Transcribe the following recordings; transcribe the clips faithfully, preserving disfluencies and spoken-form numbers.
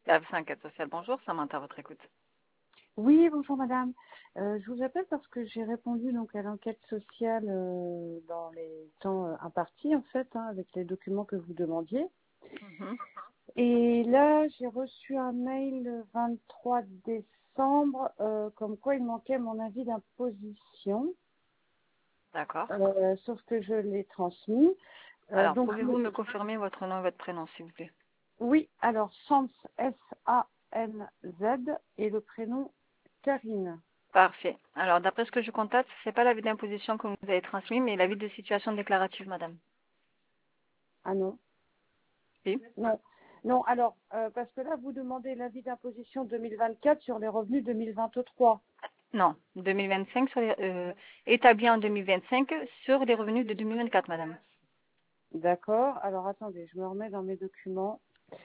La enquête sociale, bonjour, Samantha, à votre écoute. Oui, bonjour madame. Euh, je vous appelle parce que j'ai répondu donc à l'enquête sociale euh, dans les temps euh, impartis en fait, hein, avec les documents que vous demandiez. Mhm. Et là, j'ai reçu un mail le vingt-trois décembre euh, comme quoi il manquait mon avis d'imposition, D'accord. euh, sauf que je l'ai transmis. Euh, Alors, donc pouvez-vous me confirmer votre nom et votre prénom, s'il vous plaît? oui, alors Sans S A N Z et le prénom Karine. Parfait. Alors, d'après ce que je constate, ce n'est pas l'avis d'imposition que vous avez transmis, mais l'avis de situation déclarative, madame. Ah non. Oui. Non, non. Alors, euh, parce que là, vous demandez l'avis d'imposition deux mille vingt-quatre sur les revenus deux mille vingt-trois. Non, deux mille vingt-cinq, sur les, euh, établi en deux mille vingt-cinq sur les revenus de deux mille vingt-quatre, madame. D'accord. Alors, attendez, je me remets dans mes documents.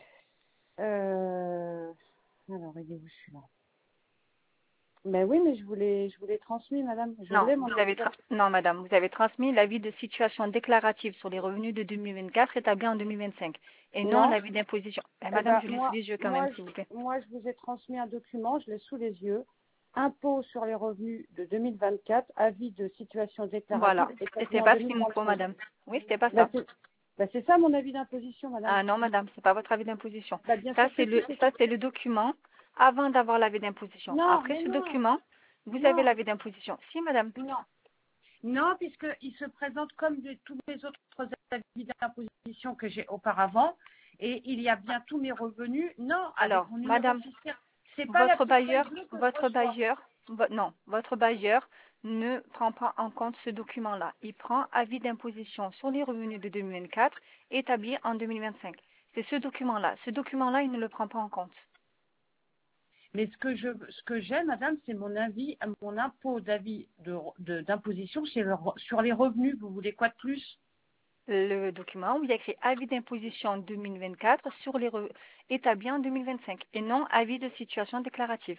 Euh... Alors, il est où celui-là? Ben oui, mais je vous l'ai, je vous l'ai transmis, madame. Je Non, l'ai, mon vous avez avis. tra- non, madame, vous avez transmis l'avis de situation déclarative sur les revenus de deux mille vingt-quatre établi en deux mille vingt-cinq et non Non. l'avis d'imposition. Eh, Eh madame, ben, je l'ai sous moi, les yeux quand même, moi, s'il vous plaît. je, moi, je vous ai transmis un document, je l'ai sous les yeux. Impôt sur les revenus de deux mille vingt-quatre, avis de situation déclarative Voilà. établi C'était en pas ce qu'il nous faut, deux mille vingt-cinq. madame. Oui, c'était pas Ben, ça. c'est ben, c'est ça mon avis d'imposition, madame. Ah non, madame, c'est pas votre avis d'imposition. Ben, bien Ça, sûr c'est que si, le, c'est ça, c'est le document avant d'avoir l'avis d'imposition. Non, Après mais ce non, document, vous avez non, l'avis d'imposition. Si, madame. non. Non, puisqu'il se présente comme de, tous les autres avis d'imposition que j'ai auparavant, et il y a bien tous mes revenus. Non, avec Alors, mon numéro madame, fiscal. C'est pas la votre petite bailleur, feuille bleue que je votre reçois. bailleur, vo- non, votre bailleur ne prend pas en compte ce document-là. Il prend avis d'imposition sur les revenus de deux mille vingt-quatre établi en deux mille vingt-cinq. C'est ce document-là. Ce document-là, il ne le prend pas en compte. Mais ce que je, ce que j'ai, madame, c'est mon avis, mon impôt d'avis de, de- d'imposition sur, le- sur les revenus. Vous voulez quoi de plus? Le document où il y a écrit avis d'imposition deux mille vingt-quatre sur les re- établis en deux mille vingt-cinq et non avis de situation déclarative.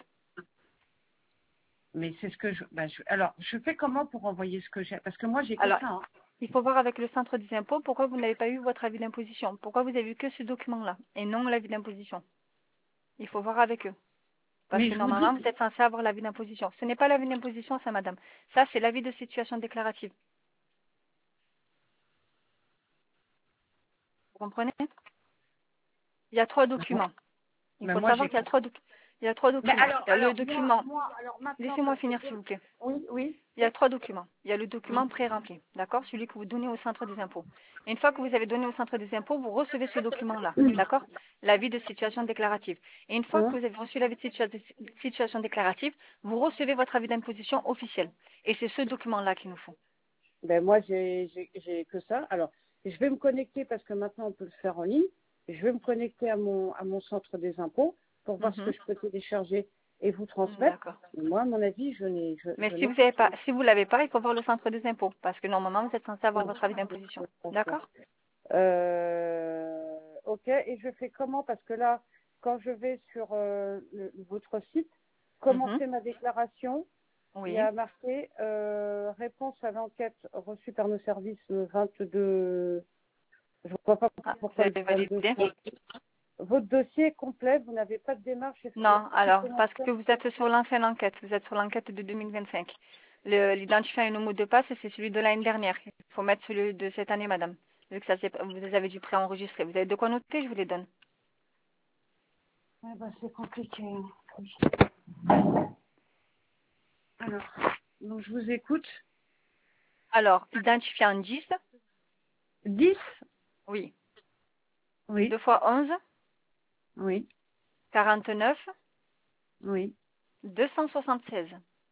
Mais c'est ce que je, ben, je- alors, je fais comment pour envoyer ce que j'ai? Parce que moi, j'ai que Alors, ça, hein. il faut voir avec le centre des impôts pourquoi vous n'avez pas eu votre avis d'imposition. Pourquoi vous avez vu que ce document-là et non l'avis d'imposition. Il faut voir avec eux. Parce Mais que je vous dis, normalement, vous êtes censé avoir l'avis d'imposition. Ce n'est pas l'avis d'imposition, ça, madame. Ça, c'est l'avis de situation déclarative. Vous comprenez? Il y a trois documents. Il mais faut moi, savoir j'ai qu'il y a que trois, doc- il y a trois Mais documents. alors, Il y a le alors moi, document. moi, alors maintenant, Laissez-moi parce que finir, s'il vous plaît. oui, oui, Il y a trois documents. Il y a le oui. document pré-rempli, d'accord? Celui que vous donnez au centre des impôts. Et une fois que vous avez donné au centre des impôts, vous recevez ce document-là, d'accord? L'avis de situation déclarative. Et une fois que Hein. vous avez reçu l'avis de situa- situation déclarative, vous recevez votre avis d'imposition officiel. Et c'est ce document-là qu'il nous faut. Ben moi, j'ai j'ai j'ai que ça. Alors, je vais me connecter parce que maintenant on peut le faire en ligne. Je vais me connecter à mon à mon centre des impôts pour voir ce que Mhm. je peux télécharger et vous transmettre. D'accord. Moi, à mon avis, je n'ai je, Mais je si n'ai vous que n'avez pas, ça. si vous l'avez pas, il faut voir le centre des impôts. Parce que normalement, vous êtes censé avoir votre avis d'imposition. D'accord? Euh, ok. Et je fais comment? Parce que là, quand je vais sur euh, le- votre site, Mhm. commencer ma déclaration. Il y Oui. a marqué euh, réponse à l'enquête reçue par nos services le vingt-deux. Je ne vois pas Ah, vous pourquoi le avez vingt-deux. validé? Votre dossier est complet, vous n'avez pas de démarche Non, alors, parce supplémentaire. que vous êtes sur l'ancienne enquête. Vous êtes sur l'enquête de deux mille vingt-cinq. Le- L'identifiant et le mot de passe, c'est celui de l'année dernière. Il faut mettre celui de cette année, madame. Vu que ça, c'est- vous les avez dû préenregistrer. Vous avez de quoi noter, je vous les donne. Eh ben, c'est compliqué. Alors, donc je vous écoute. Alors, identifiant dix, dix. oui. Oui, deux fois onze, oui, quarante-neuf, oui. deux cent soixante-seize.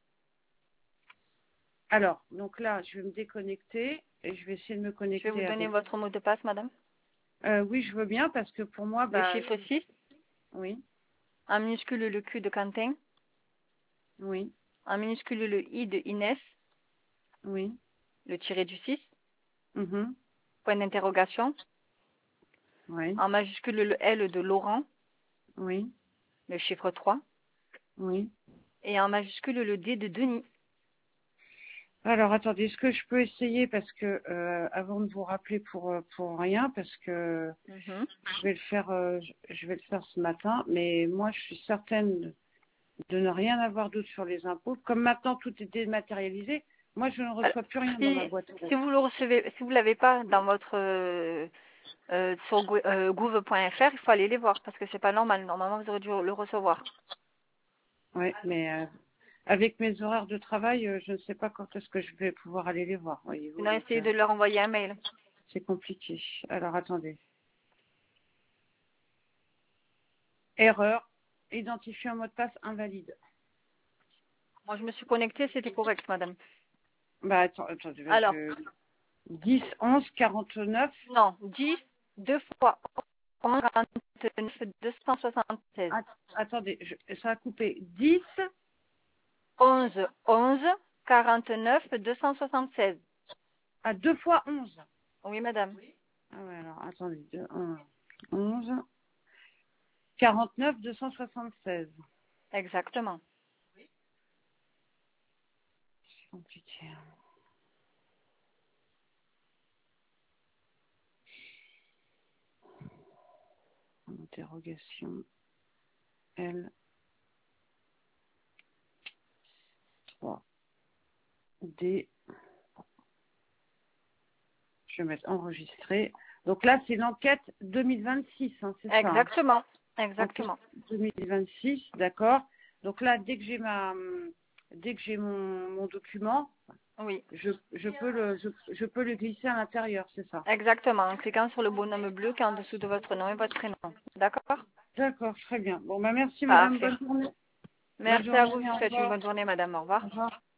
Alors, donc là, je vais me déconnecter et je vais essayer de me Je vais vous connecter donner avec. votre mot de passe, madame. Euh, oui, je veux bien parce que pour moi, Le bah, chiffre six, oui, en minuscule le Q de Quentin, oui, en minuscule le I de Inès, oui. le tiré du six, Mhm, point d'interrogation, oui, en majuscule le L de Laurent, oui, le chiffre trois, oui. et en majuscule le D de Denis. Alors, attendez, est-ce que je peux essayer parce que euh, avant de vous rappeler pour euh, pour rien, parce que Mhm. je vais le faire, euh, je je vais le faire ce matin, mais moi, je suis certaine de ne rien avoir d'autre sur les impôts. Comme maintenant tout est dématérialisé, moi, je ne Alors, reçois plus rien dans ma si, boîte aux si lettres. vous le recevez, si vous l'avez pas dans votre euh, euh, sur gou- euh, gouv point F R, il faut aller les voir parce que c'est pas normal. Normalement, vous aurez dû le recevoir. Ouais, mais euh, avec mes horaires de travail, euh, je ne sais pas quand est-ce que je vais pouvoir aller les voir, voyez-vous, Sinon, donc essayez euh, de leur envoyer un mail. c'est compliqué. Alors, attendez. Erreur, identifier un mot de passe invalide. Moi, je me suis connectée, c'était correct, madame. Bah, attends, attendez, parce Alors, que dix, onze, quarante-neuf. non, dix, deux fois onze, quarante-neuf, deux cent soixante-seize. Att- attendez, je- ça a coupé. dix, onze, onze, quarante-neuf, deux cent soixante-seize. à deux fois onze. Oui, madame. Ah ouais, alors, attendez, deux, un, onze, quarante-neuf, deux cent soixante-seize. Exactement. C'est compliqué. Interrogation L trois D. Je vais mettre enregistré. Donc là, c'est l'enquête deux mille vingt-six, hein, c'est ça, hein. Exactement. Enquête Exactement. deux mille vingt-six, d'accord. Donc là, dès que j'ai ma, dès que j'ai mon, mon document, Oui. je, je peux le, je, je peux le glisser à l'intérieur, c'est ça. Exactement. En cliquant sur le bonhomme bleu qui est en dessous de votre nom et votre prénom. D'accord? D'accord, très bien. Bon, bah merci, madame. Parfait. Bonne journée. Bonne Merci à journée. vous. Je vous Au souhaite une revoir. bonne journée, madame. Au revoir. Au revoir.